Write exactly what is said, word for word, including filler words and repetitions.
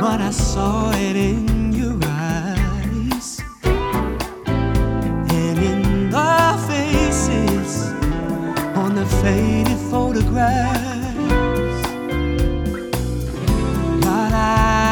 but I saw it in your eyes and in the faces on the faded photograph.